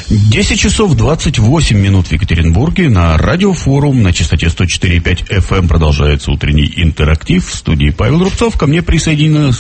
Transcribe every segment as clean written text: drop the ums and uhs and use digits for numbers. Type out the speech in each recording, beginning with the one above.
10 часов 28 минут в Екатеринбурге. На радиофорум на частоте 104,5 FM продолжается утренний интерактив. В студии Павел Рубцов. Ко мне присоединилась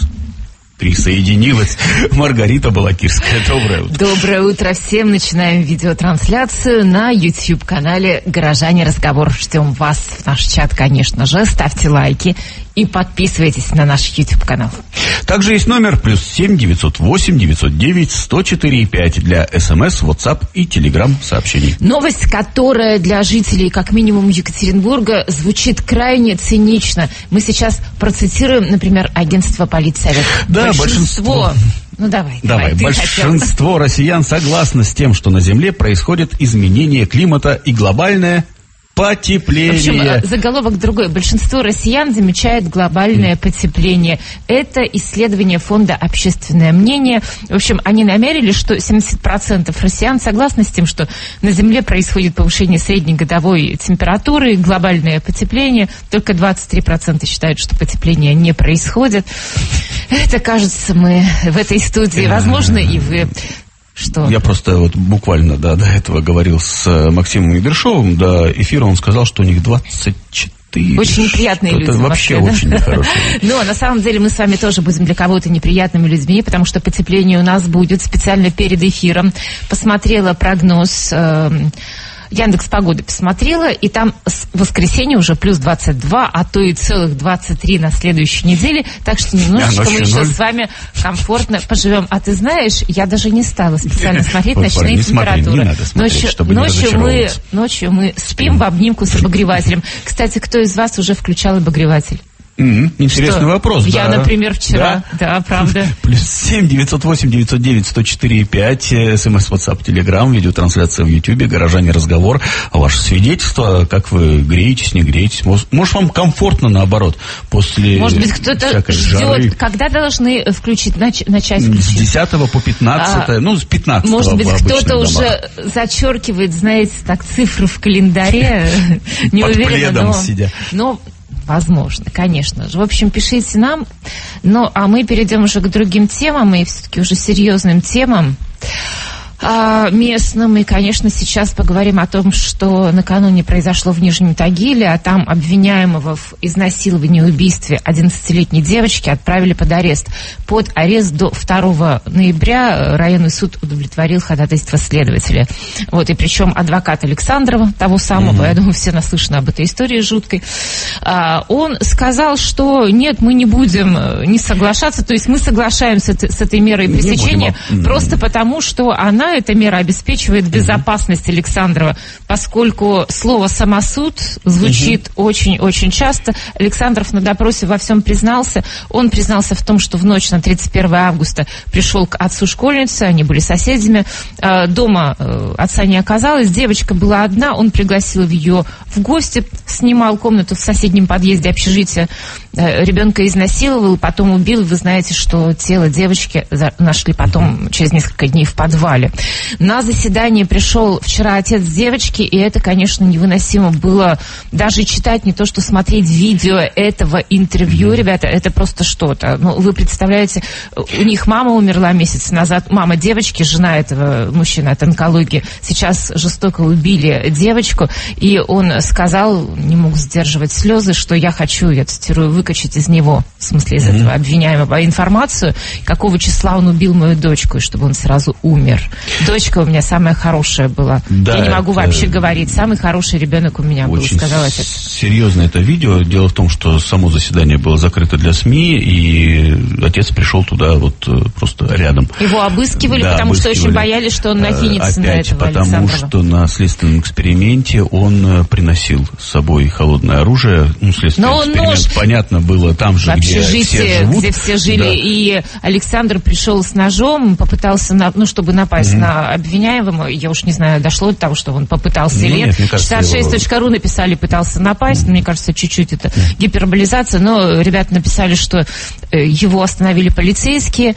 Маргарита Балакирская. Доброе утро. Доброе утро всем. Начинаем видеотрансляцию на YouTube-канале «Горожане. Разговор». Ждем вас в наш чат, конечно же. Ставьте лайки и подписывайтесь на наш YouTube-канал. Также есть номер +7 908 909 104,5 для СМС, WhatsApp и Telegram сообщений. Новость, которая для жителей, как минимум, Екатеринбурга звучит крайне цинично. Мы сейчас процитируем, например, агентство Политсовет. Да, большинство... Ну, давай. Большинство россиян согласно с тем, что на Земле происходит изменение климата и глобальное потепление. В общем, заголовок другой. Большинство россиян замечает глобальное потепление. Это исследование фонда «Общественное мнение». В общем, они намерили, что 70% россиян согласны с тем, что на Земле происходит повышение среднегодовой температуры, глобальное потепление. Только 23% считают, что потепление не происходит. Это, кажется, мы в этой студии. Возможно, и вы... Что? Я просто вот буквально до этого говорил с Максимом Егоршовым, до эфира он сказал, что у них 24... Очень неприятные люди. Это вообще очень нехорошие. Но на самом деле мы с вами тоже будем для кого-то неприятными людьми, потому что потепление у нас будет специально перед эфиром. Посмотрела прогноз... Яндекс.Погоды посмотрела, и там с воскресенья уже плюс 22, а то и целых 23 на следующей неделе. Так что немножечко мы еще с вами комфортно поживем. А ты знаешь, я даже не стала специально смотреть ночные температуры. Ночью мы спим в обнимку с обогревателем. Кстати, кто из вас уже включал обогреватель? Интересный вопрос. Я, например, вчера. Да, правда. +7 908 909 104,5. СМС, WhatsApp, Telegram, видеотрансляция в YouTube, «Горожане. Разговор». А ваше свидетельство, как вы греетесь, не греетесь? Может, вам комфортно, наоборот, после Может быть, кто-то ждет. Когда должны начать включить? С 10 по 15, с 15. Может быть, кто-то уже зачеркивает, знаете, так, цифры в календаре. Не уверена, под пледом сидя. Возможно, конечно же. В общем, пишите нам. А мы перейдем уже к другим темам, и все-таки уже серьезным темам местным. И, конечно, сейчас поговорим о том, что накануне произошло в Нижнем Тагиле, а там обвиняемого в изнасиловании и убийстве 11-летней девочки отправили под арест. Под арест до 2 ноября районный суд удовлетворил ходатайство следователя. И причем адвокат Александрова, того самого, я думаю, все наслышаны об этой истории жуткой, он сказал, что нет, мы не будем не соглашаться, то есть мы соглашаемся с этой мерой пресечения просто потому, что эта мера обеспечивает безопасность Александрова, поскольку слово «самосуд» звучит очень-очень часто. Александров на допросе во всем признался. Он признался в том, что в ночь на 31 августа пришел к отцу школьницы, они были соседями. Дома отца не оказалось, девочка была одна, он пригласил ее в гости, снимал комнату в соседнем подъезде общежития, ребенка изнасиловал, потом убил. Вы знаете, что тело девочки нашли потом через несколько дней в подвале. На заседание пришел вчера отец девочки, и это, конечно, невыносимо было даже читать, не то что смотреть видео этого интервью. Ребята, это просто что-то. Вы представляете, у них мама умерла месяц назад, мама девочки, жена этого мужчины от онкологии. Сейчас жестоко убили девочку, и он сказал, не мог сдерживать слезы, что я хочу, я цитирую, выкачать из него, в смысле из этого обвиняемого, информацию, какого числа он убил мою дочку, и чтобы он сразу умер. Дочка у меня самая хорошая была. Я не могу вообще говорить. Самый хороший ребенок у меня был, сказал отец. Серьезно это видео. Дело в том, что само заседание было закрыто для СМИ, и отец пришел туда просто рядом. Его обыскивали, потому что очень боялись, что он накинется на этого Александрова. Потому что на следственном эксперименте он приносил с собой холодное оружие. Следственный эксперимент, понятно, было там же, где все живут. Где все жили. Да. И Александр пришел с ножом, попытался, чтобы напасть на обвиняемого. Я уж не знаю, дошло до того, что он попытался или нет. 66.ru написали, пытался напасть. Мне кажется, чуть-чуть это гиперболизация. Но ребята написали, что его остановили полицейские,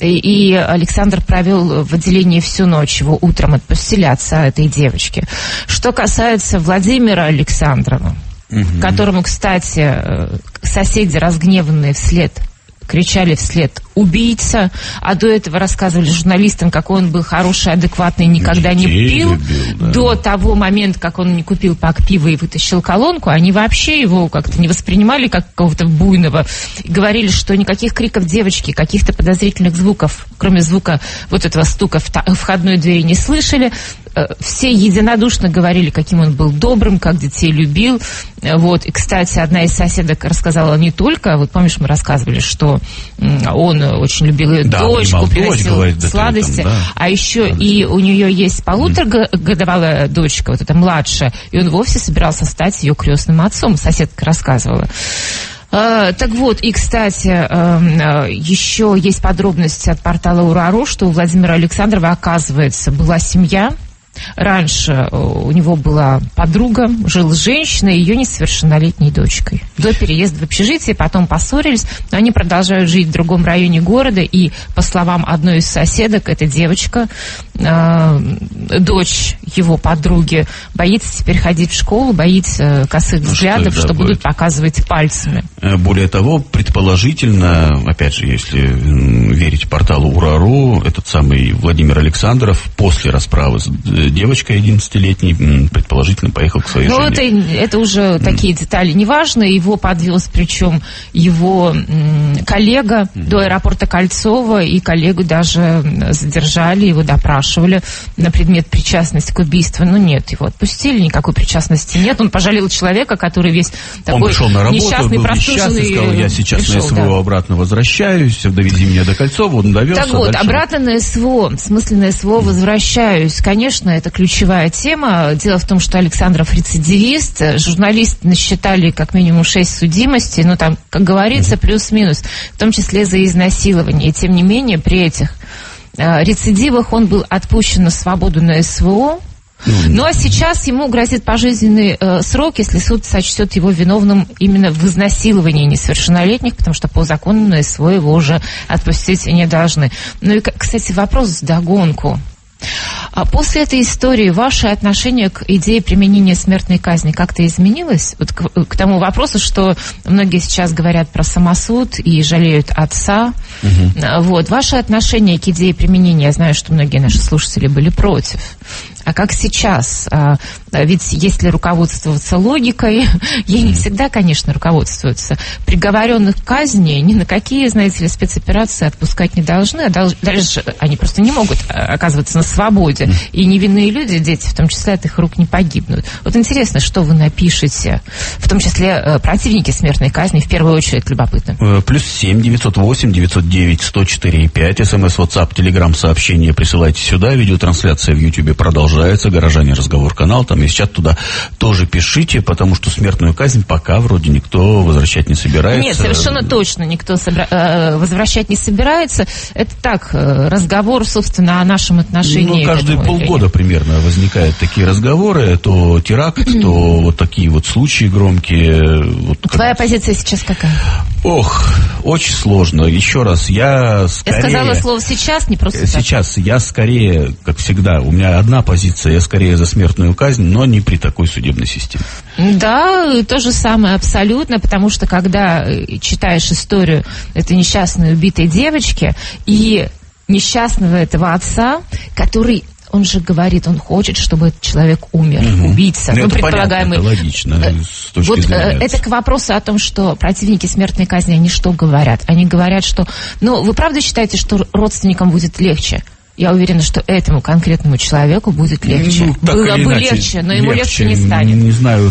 и Александр провел в отделении всю ночь. Его утром отпустили, отца этой девочки. Что касается Владимира Александрова, которому, кстати, соседи, разгневанные вслед кричали вслед «убийца», а до этого рассказывали журналистам, какой он был хороший, адекватный, никогда не пил. Любил, да. До того момента, как он не купил пак пива и вытащил колонку, они вообще его как-то не воспринимали как какого-то буйного. И говорили, что никаких криков девочки, каких-то подозрительных звуков, кроме звука вот этого стука входной двери, не слышали. Все единодушно говорили, каким он был добрым, как детей любил. Вот. И, кстати, одна из соседок рассказала не только, вот помнишь, мы рассказывали, что он очень любил ее дочку, приносил сладости, да. А еще и у нее есть 1,5-годовалая дочка, вот эта младшая, и он вовсе собирался стать ее крестным отцом, соседка рассказывала. Так вот, и, кстати, еще есть подробности от портала Урару, что у Владимира Александрова, оказывается, была семья. Раньше у него была подруга, жила с женщиной и ее несовершеннолетней дочкой. До переезда в общежитие, потом поссорились, но они продолжают жить в другом районе города, и, по словам одной из соседок, эта девочка, дочь его подруги, боится теперь ходить в школу, боится косых взглядов, что будут показывать пальцами. Более того, предположительно, опять же, если верить порталу Урару, этот самый Владимир Александров после расправы с девочкой 11-летней, предположительно, поехал к своей жене. Ну, это уже такие детали неважные. Его подвез, причем его коллега до аэропорта Кольцово, и коллегу даже задержали, его допрашивали на предмет причастности к убийству. Ну, нет, его отпустили, никакой причастности нет. Он пожалел человека, который весь такой несчастный, простуженный. Сказал, я сейчас на СВО обратно возвращаюсь, довези меня до Кольцова, он довез. Так вот, обратно на СВО, в смысле на СВО возвращаюсь. Конечно, это ключевая тема. Дело в том, что Александров рецидивист. Журналисты насчитали как минимум 6 судимостей, но там, как говорится, плюс-минус, в том числе за изнасилование. И тем не менее, при этих рецидивах он был отпущен на свободу на СВО. Ну а сейчас ему грозит пожизненный срок, если суд сочтет его виновным именно в изнасиловании несовершеннолетних, потому что по закону на СВО его уже отпустить не должны. Ну и, кстати, вопрос вдогонку. После этой истории ваше отношение к идее применения смертной казни как-то изменилось? Вот к тому вопросу, что многие сейчас говорят про самосуд и жалеют отца. Вот. Ваше отношение к идее применения, я знаю, что многие наши слушатели были против. А как сейчас? Ведь если руководствоваться логикой, ей не всегда, конечно, руководствуются. Приговоренных к казни ни на какие, знаете ли, спецоперации отпускать не должны, а дальше они просто не могут оказываться на свободе. И невинные люди, дети, в том числе, от их рук не погибнут. Вот интересно, что вы напишете, в том числе противники смертной казни, в первую очередь, любопытно. +7 908 909 104 5. СМС, WhatsApp, Telegram, сообщения присылайте сюда. Видеотрансляция в YouTube продолжается. Горожане разговор канал, там есть чат, туда тоже пишите, потому что смертную казнь пока вроде никто возвращать не собирается. Нет, совершенно точно никто возвращать не собирается. Это так, разговор, собственно, о нашем отношении. Ну, каждые полгода примерно возникают такие разговоры, то теракт, то вот такие вот случаи громкие. Вот, твоя позиция сейчас какая? Ох, очень сложно. Еще раз, я сказала слово «сейчас», не просто сейчас. Так. Я скорее, как всегда, у меня одна позиция, я скорее за смертную казнь, но не при такой судебной системе. Да, то же самое абсолютно, потому что когда читаешь историю этой несчастной убитой девочки и несчастного этого отца, который... Он же говорит, он хочет, чтобы этот человек умер, убийца. Ну, предполагаемый. Это логично, с точки вот зрения. Это к вопросу о том, что противники смертной казни, они что говорят? Они говорят, что... Ну, вы правда считаете, что родственникам будет легче? Я уверена, что этому конкретному человеку будет легче. Было бы легче, но ему легче не станет. Не знаю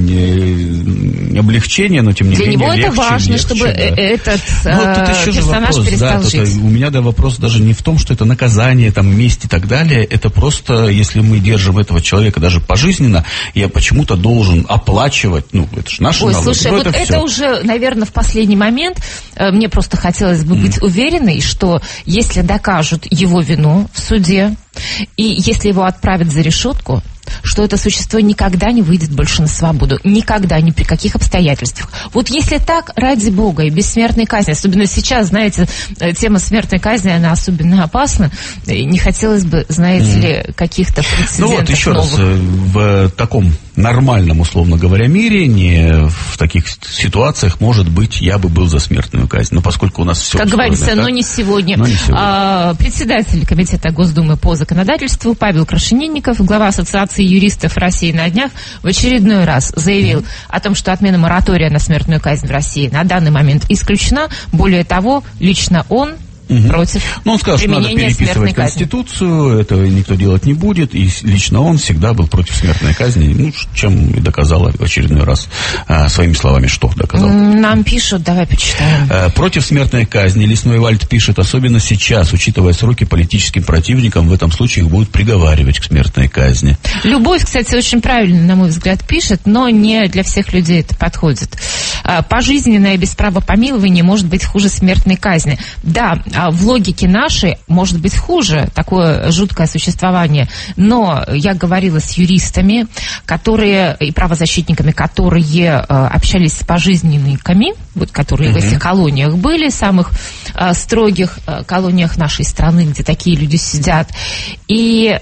степень облегчения, но тем не менее. Для него это важно, чтобы этот персонаж перестал жить. У меня вопрос даже не в том, что это наказание, там, месть и так далее. Это просто, если мы держим этого человека даже пожизненно, я почему-то должен оплачивать, это же наши налоги. Слушай, вот это уже, наверное, в последний момент. Мне просто хотелось бы быть уверенной, что если докажут его вину в суде, и если его отправят за решетку, что это существо никогда не выйдет больше на свободу. Никогда, ни при каких обстоятельствах. Вот если так, ради бога, и бессмертной казни, особенно сейчас, знаете, тема смертной казни, она особенно опасна. И не хотелось бы, знаете ли, каких-то прецедентов Ну вот еще новых. раз, в таком нормальном, условно говоря, мире, не в таких ситуациях, может быть, я бы был за смертную казнь. Но поскольку у нас все... Как говорится, но не сегодня. Председатель Комитета Госдумы по законодательству Павел Крашенинников, глава Ассоциации юристов России, на днях в очередной раз заявил о том, что отмена моратория на смертную казнь в России на данный момент исключена. Более того, лично он против он сказал, что надо переписывать Конституцию, этого никто делать не будет, и лично он всегда был против смертной казни, ну, чем и доказал в очередной раз своими словами, что доказал. Нам пишут, давай почитаем. Против смертной казни Лесной Вальд пишет, особенно сейчас, учитывая сроки, политическим противникам в этом случае их будут приговаривать к смертной казни. Любовь, кстати, очень правильно, на мой взгляд, пишет, но не для всех людей это подходит. Пожизненное без права помилования может быть хуже смертной казни. Да, в логике нашей может быть хуже такое жуткое существование, но я говорила с юристами, которые и правозащитниками, которые общались с пожизненниками, вот, которые в этих колониях были, самых строгих колониях нашей страны, где такие люди сидят. И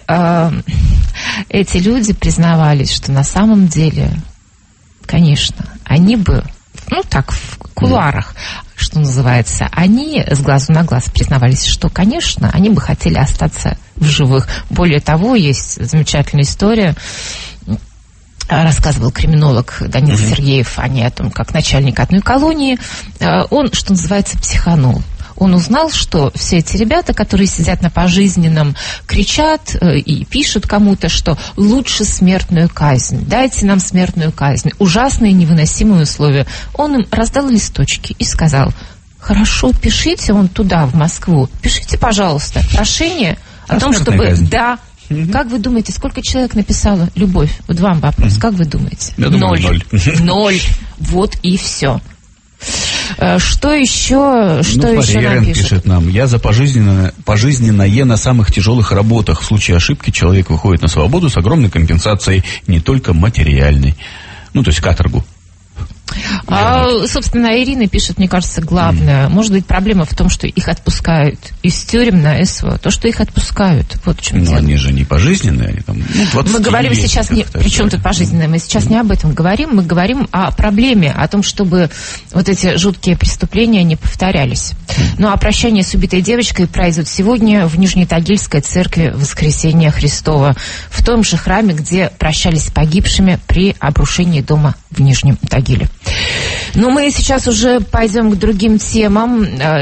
эти люди признавались, что на самом деле, конечно, они бы, ну так, в кулуарах, что называется, они с глазу на глаз признавались, что, конечно, они бы хотели остаться в живых. Более того, есть замечательная история, рассказывал криминолог Данил Сергеев о ней, о том, как начальник одной колонии, он, что называется, психанул. Он узнал, что все эти ребята, которые сидят на пожизненном, кричат и пишут кому-то, что лучше смертную казнь, дайте нам смертную казнь, ужасные невыносимые условия. Он им раздал листочки и сказал: хорошо, пишите вон туда, в Москву, пишите, пожалуйста, прошение о том, чтобы... Казнь. Да. Как вы думаете, сколько человек написало любовь? Вот вам вопрос, как вы думаете? Я думаю, 0. 0. Вот и все. Что еще? Что еще нам пишет нам? Я за пожизненное на самых тяжелых работах. В случае ошибки человек выходит на свободу с огромной компенсацией, не только материальной. Ну, то есть каторгу. Собственно, Ирина пишет, мне кажется, главное. Может быть, проблема в том, что их отпускают из тюрем на СВО. То, что их отпускают. Вот в чем дело. Но они же не пожизненные. Они там, мы говорим сейчас не... Причем тут пожизненные? Мы сейчас не об этом говорим. Мы говорим о проблеме, о том, чтобы вот эти жуткие преступления не повторялись. Ну, а прощание с убитой девочкой пройдет сегодня в Нижнетагильской церкви Воскресения Христова. В том же храме, где прощались с погибшими при обрушении дома в Нижнем Тагиле. Но мы сейчас уже пойдем к другим темам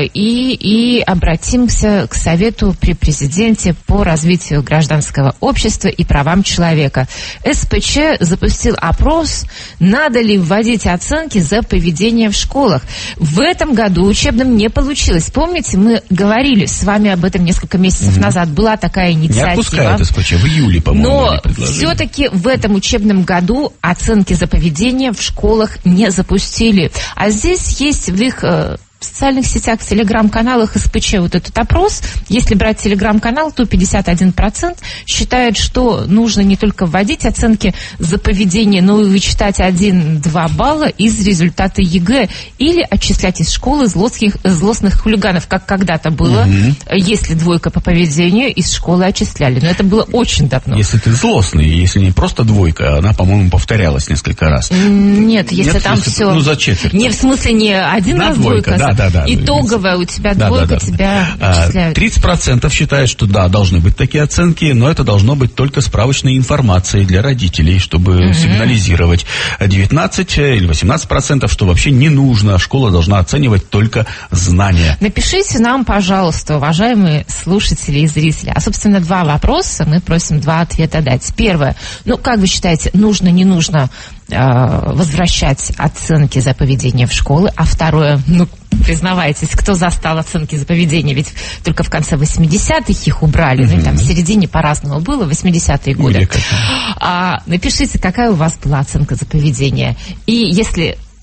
и обратимся к Совету при Президенте по развитию гражданского общества и правам человека. СПЧ запустил опрос, надо ли вводить оценки за поведение в школах. В этом году учебным не получилось. Помните, мы говорили с вами об этом несколько месяцев назад. Была такая инициатива. Не отпускают СПЧ, в июле, по-моему. Но все-таки в этом учебном году оценки за поведение в школах не запустили. А здесь есть в их в социальных сетях, в телеграм-каналах СПЧ вот этот опрос. Если брать телеграм-канал, то 51% считают, что нужно не только вводить оценки за поведение, но и вычитать 1-2 балла из результата ЕГЭ или отчислять из школы злостных хулиганов, как когда-то было. Если двойка по поведению, из школы отчисляли. Но это было очень давно. Если ты злостный, если не просто двойка, она, по-моему, повторялась несколько раз. Нет, если там все... Ну, за четверть. Не в смысле не один раз двойка, да. Итоговая у тебя двойка, тебя отчисляют. 30% считают, что да, должны быть такие оценки, но это должно быть только справочной информацией для родителей, чтобы сигнализировать. 19 или 18%, что вообще не нужно, школа должна оценивать только знания. Напишите нам, пожалуйста, уважаемые слушатели и зрители. А, собственно, 2 вопроса, мы просим 2 ответа дать. Первое, ну, как вы считаете, нужно, не нужно возвращать оценки за поведение в школы? А второе, ну, признавайтесь, кто застал оценки за поведение? Ведь только в конце 80-х их убрали, ну, и там в середине по-разному было, 80-е годы. Напишите, какая у вас была оценка за поведение. И если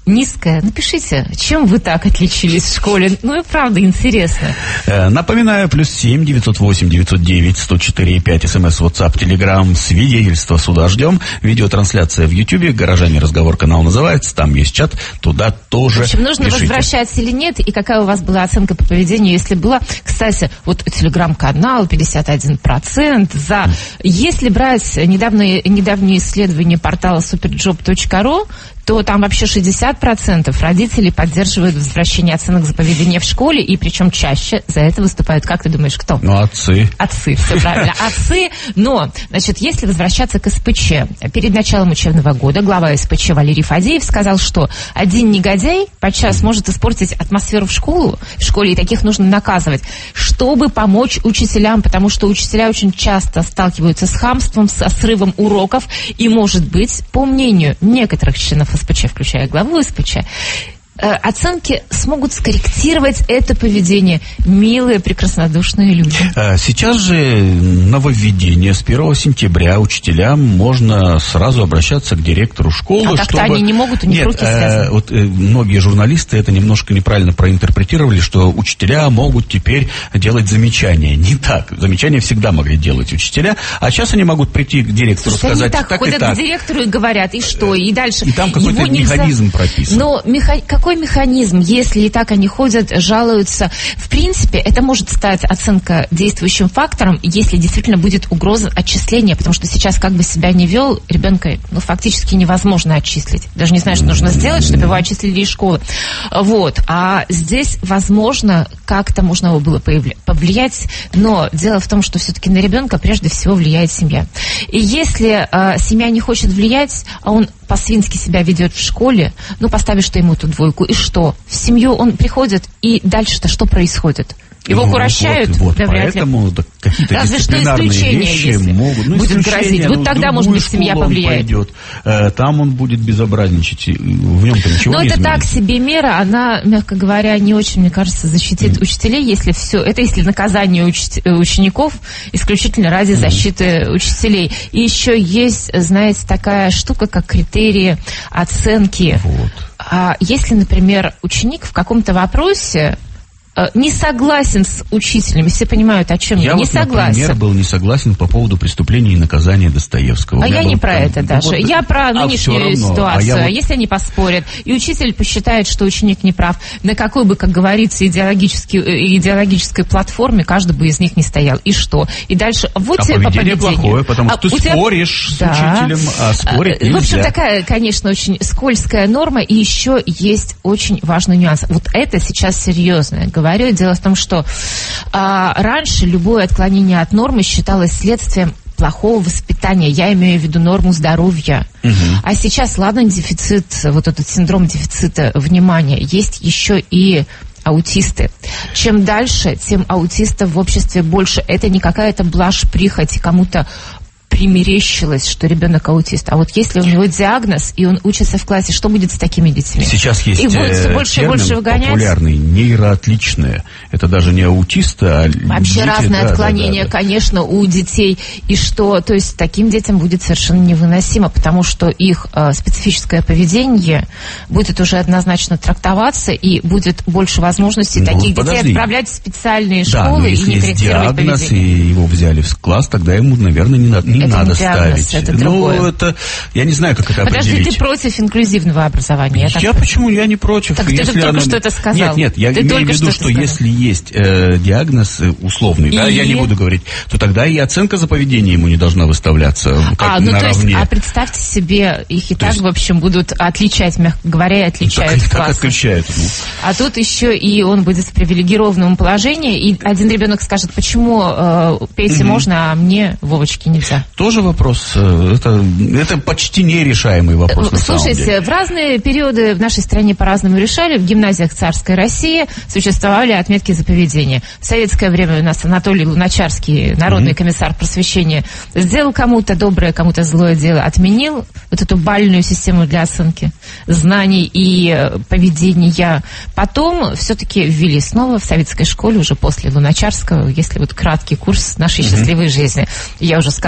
низкая. Напишите, чем вы так отличились в школе. Ну и правда интересно. Напоминаю, +7 908 909 104 5 СМС, WhatsApp, Telegram, свидетельство суда ждем. Видеотрансляция в YouTube, «Горожане разговор» канал называется, там есть чат, туда тоже. В общем, нужно пишите. возвращать или нет, и какая у вас была оценка по поведению, если была. Кстати, вот Телеграм-канал 51% за. Если брать недавние исследования портала superjob.ru, то там вообще 60% родителей поддерживают возвращение оценок за поведение в школе, и причем чаще за это выступают, как ты думаешь, кто? Ну, отцы. Отцы, все правильно, отцы. Но, значит, если возвращаться к СПЧ, перед началом учебного года глава СПЧ Валерий Фадеев сказал, что один негодяй подчас может испортить атмосферу в школе, и таких нужно наказывать, чтобы помочь учителям, потому что учителя очень часто сталкиваются с хамством, со срывом уроков, и, может быть, по мнению некоторых членов СПЧ, включая главу СПЧ, оценки смогут скорректировать это поведение. Милые, прекраснодушные люди. Сейчас же нововведение. С 1 сентября учителям можно сразу обращаться к директору школы. А так-то они не могут, у них руки связаны. Вот многие журналисты это немножко неправильно проинтерпретировали, что учителя могут теперь делать замечания. Не так. Замечания всегда могли делать учителя, а сейчас они могут прийти к директору, сказать так и так. Ходят к директору и говорят, и что, и дальше. И там какой-то механизм прописан. Но какой механизм, если и так они ходят, жалуются? В принципе, это может стать оценка действующим фактором, если действительно будет угроза отчисления, потому что сейчас, как бы себя ни вел, ребенка, фактически невозможно отчислить. Даже не знаю, что нужно сделать, чтобы его отчислили из школы. Вот. А здесь, возможно, как-то можно было повлиять, но дело в том, что все-таки на ребенка прежде всего влияет семья. И если семья не хочет влиять, а он по-свински себя ведет в школе, поставишь ты ему эту двойку, и что? В семью он приходит, и дальше-то что происходит? Его укрощают? Да, поэтому какие-то разве дисциплинарные что вещи если могут. Будет грозить. Вот тогда, может быть, семья повлияет. Пойдет, там он будет безобразничать, в нем-то ничего не изменится. Но это так себе мера, она, мягко говоря, не очень, мне кажется, защитит учителей, если если наказание учеников исключительно ради защиты учителей. И еще есть, знаете, такая штука, как критерии оценки. Вот. Если, например, ученик в каком-то вопросе не согласен с учителем, все понимают, о чем я. Не согласен. Например, был не согласен по поводу преступления и наказания Достоевского. Я не про это даже. Я про нынешнюю ситуацию. Если они поспорят, и учитель посчитает, что ученик не прав, на какой бы, как говорится, идеологической платформе каждый бы из них не стоял. И что? И дальше вот тебе по поведению. Плохое, потому что ты споришь с учителем, а спорить нельзя. В общем, такая, конечно, очень скользкая норма, и еще есть очень важный нюанс. Вот это сейчас серьезно говорю. Дело в том, что раньше любое отклонение от нормы считалось следствием плохого воспитания. Я имею в виду норму здоровья. А сейчас, ладно, дефицит, вот этот синдром дефицита внимания, есть еще и аутисты. Чем дальше, тем аутистов в обществе больше. Это не какая-то блажь, прихоть, кому-то примерещилось, что ребенок аутист. А вот если у него диагноз, и он учится в классе, что будет с такими детьми? Сейчас есть термин популярный, нейроотличные. Это даже не аутисты, а вообще дети, разные отклонения, конечно, у детей. И что, то есть таким детям будет совершенно невыносимо, потому что их специфическое поведение будет уже однозначно трактоваться, и будет больше возможностей таких детей отправлять в специальные школы и не корректировать поведение. Если есть диагноз, и его взяли в класс, тогда ему, наверное, не надо ставить. Это другое. Это, я не знаю, как это определить. Подожди, ты против инклюзивного образования? Почему? Я не против. Так ты же только что это сказал. Нет, я имею в виду, что если есть диагноз условный, я не буду говорить, то тогда и оценка за поведение ему не должна выставляться наравне. Представьте себе, их и так, в общем, будут отличать, мягко говоря, и отличают в классах. Как отличают? А тут еще и он будет в привилегированном положении, и один ребенок скажет, почему Пете можно, а мне, Вовочке, нельзя. Тоже вопрос. Это почти нерешаемый вопрос. Слушайте, в разные периоды в нашей стране по-разному решали. В гимназиях царской России существовали отметки за поведение. В советское время у нас Анатолий Луначарский, народный комиссар просвещения, сделал кому-то доброе, кому-то злое дело, отменил вот эту бальную систему для оценки знаний и поведения. Потом все-таки ввели снова в советской школе, уже после Луначарского, если вот краткий курс нашей счастливой жизни. Я уже сказала,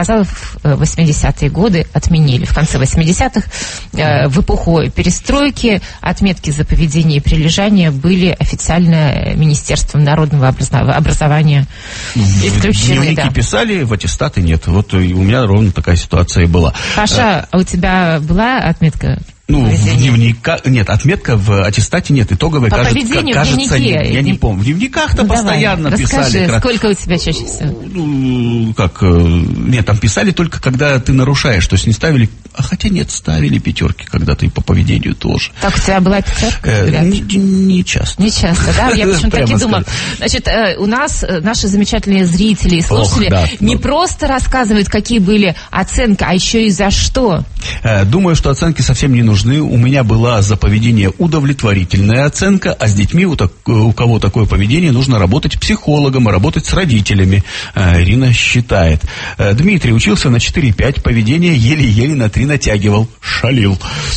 в 80-е годы отменили. В конце 80-х, в эпоху перестройки, отметки за поведение и прилежание были официально Министерством народного образования исключены. Дневники писали, в аттестаты нет. Вот у меня ровно такая ситуация и была. Паша, а у тебя была отметка? Ну, в дневниках... Нет, отметка в аттестате нет. Итоговая, по кажется, нет. Я не помню. В дневниках-то постоянно писали. Расскажи, сколько у тебя чаще всего? Нет, там писали только, когда ты нарушаешь. То есть не ставили... Хотя нет, ставили пятерки когда-то и по поведению тоже. Так, у тебя была пятерка? Не часто. Не часто, да? Я почему-то так и думала. Значит, у нас наши замечательные зрители и слушатели не просто рассказывают, какие были оценки, а еще и за что. Думаю, что оценки совсем не нужны. У меня была за поведение удовлетворительная оценка, а с детьми, у кого такое поведение, нужно работать психологом и работать с родителями. Ирина считает. Дмитрий учился на 4,5, поведение еле-еле на 3 натягивал. Шалил.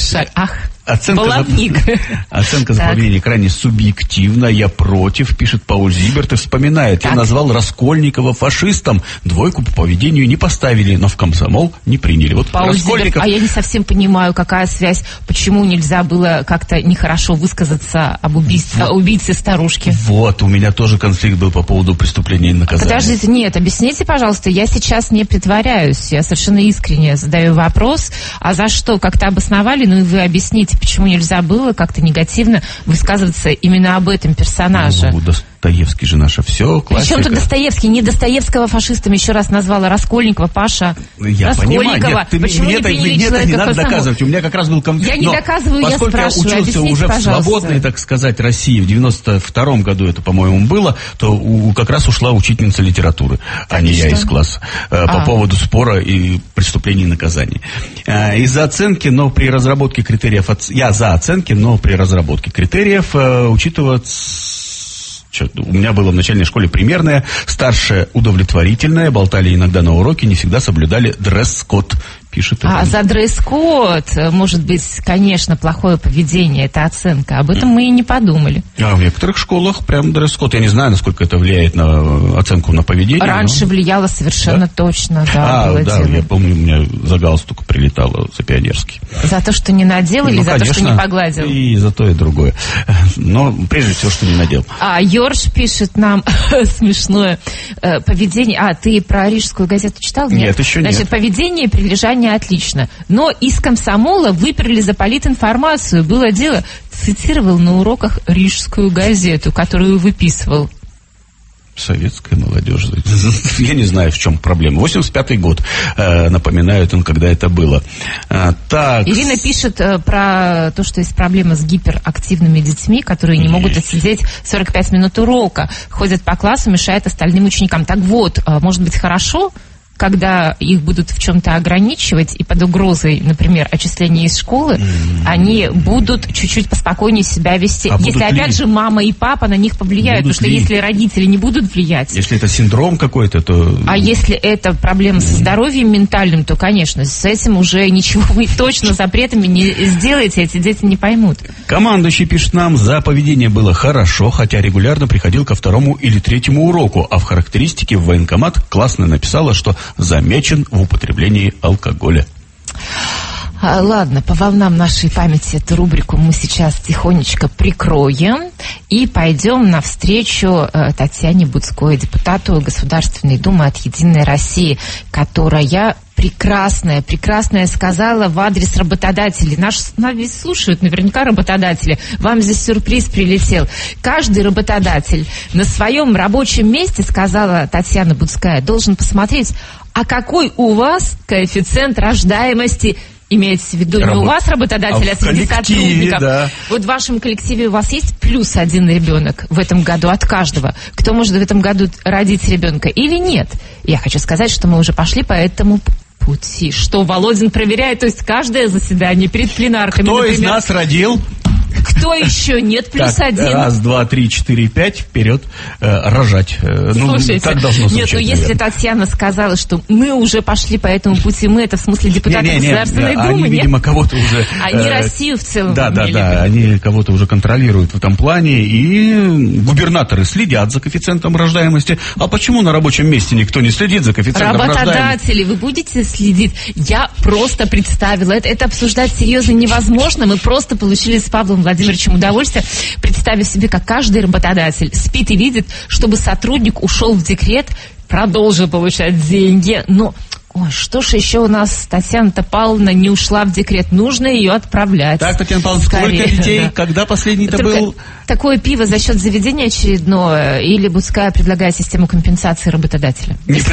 Оценка за поведение крайне субъективна. Я против, пишет Пауль Зиберт и вспоминает. Я назвал Раскольникова фашистом. 2 по поведению не поставили, но в комсомол не приняли. Вот Пауль Зиберт, а я не совсем понимаю, какая связь, почему нельзя было как-то нехорошо высказаться об убийце старушки. Вот, у меня тоже конфликт был по поводу преступления и наказания. Подождите, нет, объясните, пожалуйста, я сейчас не притворяюсь, я совершенно искренне задаю вопрос, а за что как-то обосновали, ну и вы объясните, почему нельзя было как-то негативно высказываться именно об этом персонаже. Достоевский же наше все, классика. Причем тут Достоевский? Не Достоевского фашистом еще раз назвала, Раскольникова, Паша. Я Раскольникова. Понимаю. Почему не приняли человека не надо доказывать. У меня как раз был конфликт. Я не доказываю, я спрашиваю. Поскольку я учился уже в свободной, так сказать, России, в 92-м году это, по-моему, было, то как раз ушла учительница литературы, а не я из класса, по поводу спора и преступлений и наказаний. Из-за оценки, но при разработке критериев... Я за оценки, но при разработке критериев учитывать... У меня было в начальной школе примерное, старшее удовлетворительное, болтали иногда на уроке, не всегда соблюдали дресс-код, пишет Иван. За дресс-код, может быть, конечно, плохое поведение, это оценка, об этом мы и не подумали. В некоторых школах прям дресс-код, я не знаю, насколько это влияет на оценку на поведение. Раньше влияло совершенно точно, да. Я помню, у меня за галстук прилетало, за пионерский. За то, что не надел или за то, что не погладил? И за то, и другое. Но прежде всего, что не надел. Йорж пишет нам смешное поведение. Ты про Рижскую газету читал? Нет, еще нет. Значит, поведение и прилежание отлично. Но из комсомола выперли за политинформацию. Было дело, цитировал на уроках Рижскую газету, которую выписывал. Советская молодежь. Я не знаю, в чем проблема. 85-й год. Напоминают он, когда это было. Ирина пишет про то, что есть проблема с гиперактивными детьми, которые не могут отсидеть 45 минут урока. Ходят по классу, мешают остальным ученикам. Так вот, может быть, хорошо, когда их будут в чем-то ограничивать и под угрозой, например, отчисления из школы, они будут чуть-чуть поспокойнее себя вести. Если, опять же, мама и папа на них повлияют, потому что если родители не будут влиять... Если это синдром какой-то, то... А если это проблема со здоровьем ментальным, то, конечно, с этим уже ничего вы точно запретами не сделаете, эти дети не поймут. Командующий пишет нам, за поведение было хорошо, хотя регулярно приходил ко 2-му или 3-му уроку, а в характеристике в военкомат классно написала, что замечен в употреблении алкоголя. Ладно, по волнам нашей памяти эту рубрику мы сейчас тихонечко прикроем и пойдем навстречу Татьяне Буцкой, депутату Государственной Думы от «Единой России», которая прекрасное сказала в адрес работодателей. Нас ведь слушают наверняка работодатели. Вам здесь сюрприз прилетел. Каждый работодатель на своем рабочем месте, сказала Татьяна Буцкая, должен посмотреть, а какой у вас коэффициент рождаемости. Имеется в виду не у вас работодатель, а среди сотрудников. Да. Вот в вашем коллективе у вас есть +1 ребенок в этом году от каждого. Кто может в этом году родить ребенка или нет? Я хочу сказать, что мы уже пошли по этому пути. Что Володин проверяет, то есть каждое заседание перед пленарками. Кто из нас родил? Кто еще? Нет, +1. Раз, два, три, четыре, пять, вперед, рожать. Слушайте, так должно звучать. Нет, но если Татьяна сказала, что мы уже пошли по этому пути, мы это в смысле депутаты Государственной Думы, они, нет? видимо, кого-то уже... Они Россию в целом Да, они кого-то уже контролируют в этом плане, и губернаторы следят за коэффициентом рождаемости. А почему на рабочем месте никто не следит за коэффициентом рождаемости? Работодатели, вы будете следить? Я просто представила, это обсуждать серьезно невозможно, мы просто получили с Павлом Владимировичем удовольствие, представив себе, как каждый работодатель спит и видит, чтобы сотрудник ушел в декрет, продолжил получать деньги, но... Ой, что ж еще у нас Татьяна Павловна не ушла в декрет? Нужно ее отправлять. Так, Татьяна Павловна, сколько детей? Да. Когда последний-то был? Такое пиво за счет заведения очередное или Будская предлагает систему компенсации работодателя? Нет,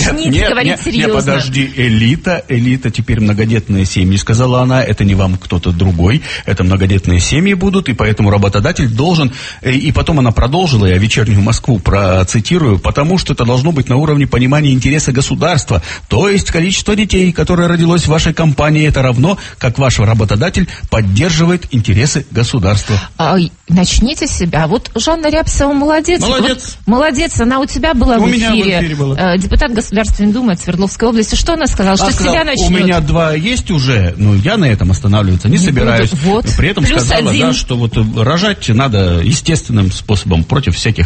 подожди, элита, теперь многодетные семьи, сказала она, это не вам кто-то другой, это многодетные семьи будут, и поэтому работодатель должен, и потом она продолжила, я вечернюю Москву процитирую, потому что это должно быть на уровне понимания интереса государства, то есть количество детей, которое родилось в вашей компании, это равно, как ваш работодатель поддерживает интересы государства. Начните себя. Вот Жанна Рябцева молодец. Молодец, она у тебя была в эфире. Депутат Государственной Думы от Свердловской области. Что она сказала? Что себя начнет? У меня 2 есть уже, но я на этом останавливаться не собираюсь. При этом сказала, что вот рожать надо естественным способом, против всяких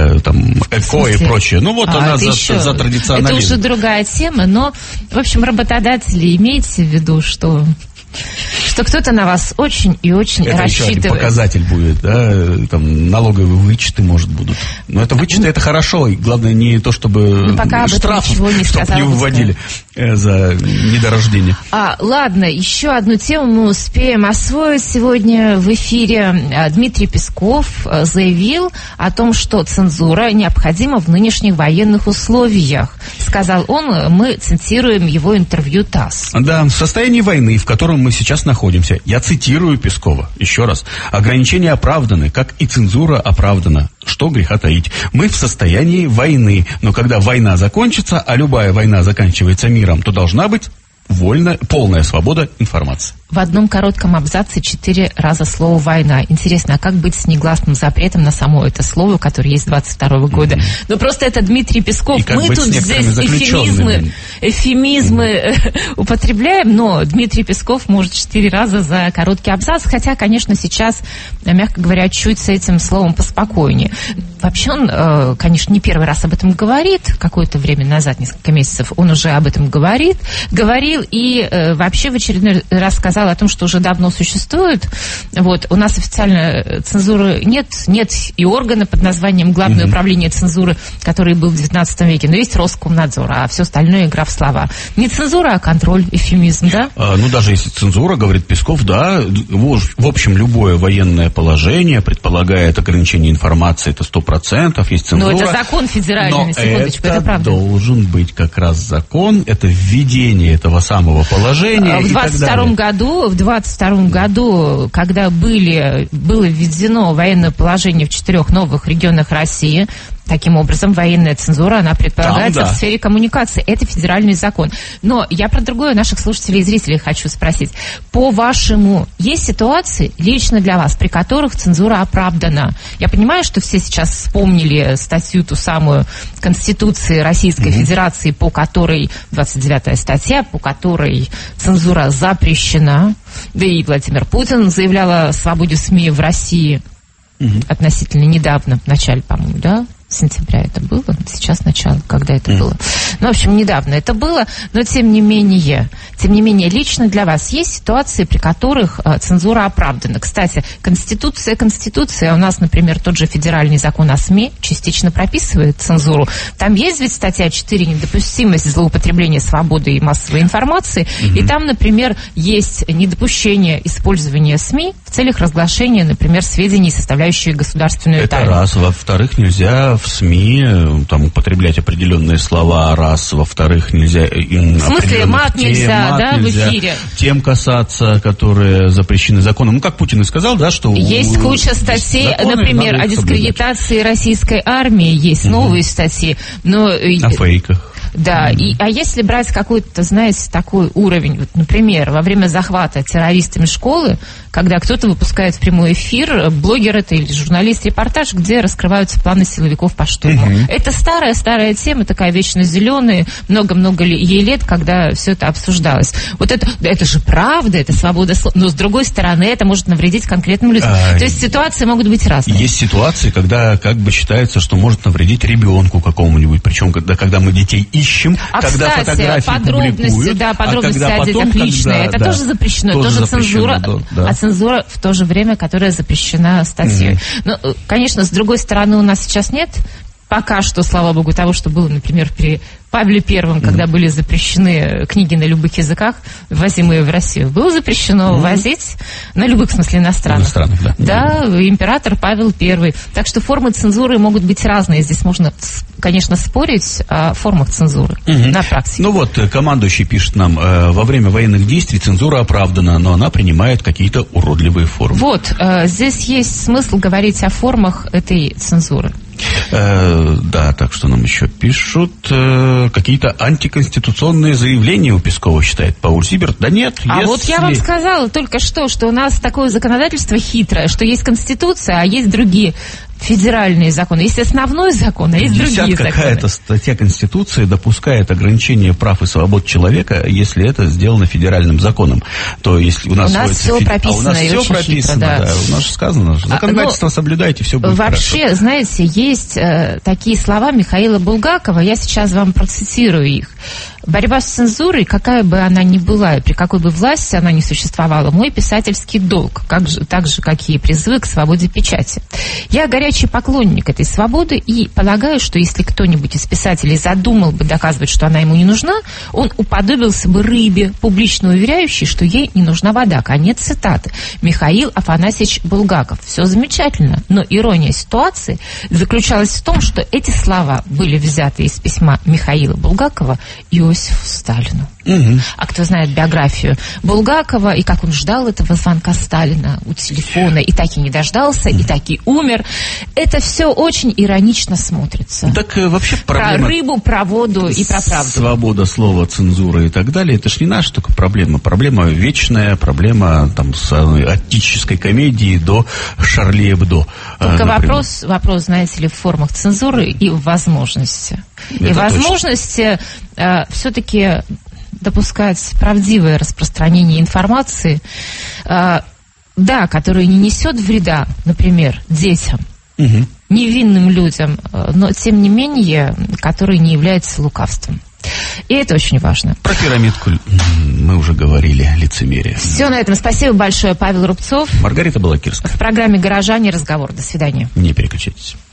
эко и прочее. Ну вот она за традиционализм. Это уже другая тема, но, в общем, работодатели, имейте в виду, что кто-то на вас очень и очень это рассчитывает. Это еще один показатель будет, да, там налоговые вычеты, может, будут. Но это вычеты, это хорошо, и главное не то, чтобы штраф, чтобы не вводили за недорождение. Ладно, еще одну тему мы успеем освоить сегодня в эфире. Дмитрий Песков заявил о том, что цензура необходима в нынешних военных условиях. Сказал он, мы цитируем его интервью ТАСС. Да, в состоянии войны, в котором мы сейчас находимся, я цитирую Пескова, еще раз, ограничения оправданы, как и цензура оправдана. Что греха таить. Мы в состоянии войны, но когда война закончится, а любая война заканчивается миром, то должна быть полная свобода информации. В одном коротком абзаце 4 раза слово «война». Интересно, а как быть с негласным запретом на само это слово, которое есть с 22 года? Ну, просто это Дмитрий Песков. Мы тут здесь эвфемизмы употребляем, но Дмитрий Песков может 4 раза за короткий абзац, хотя, конечно, сейчас, мягко говоря, чуть с этим словом поспокойнее. Вообще он, конечно, не первый раз об этом говорит, какое-то время назад, несколько месяцев, он уже об этом говорил и вообще в очередной раз сказал о том, что уже давно существует. Вот, у нас официально цензуры нет и органа под названием Главное управление цензуры, который был в 19 веке, но есть Роскомнадзор, а все остальное игра в слова. Не цензура, а контроль, эвфемизм, да? Ну, даже если цензура, говорит Песков, да, в общем, любое военное положение предполагает ограничение информации, это 100%, есть цензура. Но это закон федеральный, на секундочку, это правда. Должен быть как раз закон, это введение этого самого положения. В 22 году, когда было введено военное положение в 4 новых регионах России, таким образом, военная цензура, она предполагается в сфере коммуникации. Это федеральный закон. Но я про другое наших слушателей и зрителей хочу спросить. По-вашему, есть ситуации лично для вас, при которых цензура оправдана? Я понимаю, что все сейчас вспомнили статью, ту самую Конституции Российской Федерации, по которой, 29-я статья, по которой цензура запрещена. Да и Владимир Путин заявлял о свободе СМИ в России относительно недавно, в начале, по-моему, да? Сентября это было, сейчас начало, когда это было. Ну, в общем, недавно это было, но тем не менее, лично для вас есть ситуации, при которых цензура оправдана. Кстати, Конституция, у нас, например, тот же федеральный закон о СМИ частично прописывает цензуру. Там есть ведь статья 4 «Недопустимость злоупотребления свободой и массовой информации», и там, например, есть недопущение использования СМИ в целях разглашения, например, сведений, составляющих государственную тайну. Это раз. Во-вторых, нельзя в СМИ там употреблять определенные слова, раз. Во-вторых, нельзя... В смысле, мат нельзя, в эфире? Тем касаться, которые запрещены законом. Ну, как Путин и сказал, да, что... Есть куча статей, например, о дискредитации российской армии, есть новые статьи, но... О фейках. Да, а если брать какой-то, знаете, такой уровень, вот, например, во время захвата террористами школы, когда кто-то выпускает в прямой эфир, блогер это или журналист, репортаж, где раскрываются планы силовиков по штурму. Это старая тема, такая вечно зеленая, много-много ей лет, когда все это обсуждалось. Вот это же правда, это свобода слова, но с другой стороны, это может навредить конкретным людям. То есть ситуации могут быть разные. Есть ситуации, когда как бы считается, что может навредить ребенку какому-нибудь, причем когда мы детей ищем, когда кстати, фотографии публикуют. Подробности отдельно личные, это тоже запрещено, тоже цензура, а цензура в то же время, которая запрещена статьей. Но, конечно, с другой стороны, у нас сейчас нет пока что, слава богу, того, что было, например, при Павле Первом, когда были запрещены книги на любых языках, ввозимые в Россию. Было запрещено возить на любых, в смысле, иностранных. Да, император Павел Первый. Так что формы цензуры могут быть разные. Здесь можно, конечно, спорить о формах цензуры на практике. Ну вот, командующий пишет нам, во время военных действий цензура оправдана, но она принимает какие-то уродливые формы. Вот, здесь есть смысл говорить о формах этой цензуры. Да, так что нам еще пишут. Какие-то антиконституционные заявления у Пескова, считает Пауль Зиберт. Да нет, вот я вам сказала только что у нас такое законодательство хитрое, что есть Конституция, а есть другие федеральные законы. Есть основной закон, а есть другие законы. Какая-то статья Конституции допускает ограничение прав и свобод человека, если это сделано федеральным законом. То если у нас все прописано. У нас все прописано, да. У нас же сказано, законодательство соблюдайте, все будет вообще, хорошо. Знаете, есть такие слова Михаила Булгакова, я сейчас вам процитирую их. Борьба с цензурой, какая бы она ни была, и при какой бы власти она ни существовала, мой писательский долг, так же, как и призывы к свободе печати. Я горячий поклонник этой свободы и полагаю, что если кто-нибудь из писателей задумал бы доказывать, что она ему не нужна, он уподобился бы рыбе, публично уверяющей, что ей не нужна вода. Конец цитаты. Михаил Афанасьевич Булгаков. Все замечательно, но ирония ситуации заключалась в том, что эти слова были взяты из письма Михаила Булгакова Иосифу Сталину. А кто знает биографию Булгакова и как он ждал этого звонка Сталина у телефона, и так и не дождался, и так и умер, это все очень иронично смотрится. Так вообще проблема... Про рыбу, про воду и про правду. Свобода слова, цензура и так далее, это ж не наша только проблема. Проблема вечная, проблема там с отеческой комедии до Шарли Эбдо. Только вопрос, знаете ли, в формах цензуры и в возможности. И возможности все-таки допускать правдивое распространение информации, которое не несет вреда, например, детям, невинным людям, но тем не менее, которое не является лукавством. И это очень важно. Про пирамидку мы уже говорили, лицемерие. Все на этом. Спасибо большое, Павел Рубцов. Маргарита Балакирская. В программе «Горожане» разговор. До свидания. Не переключайтесь.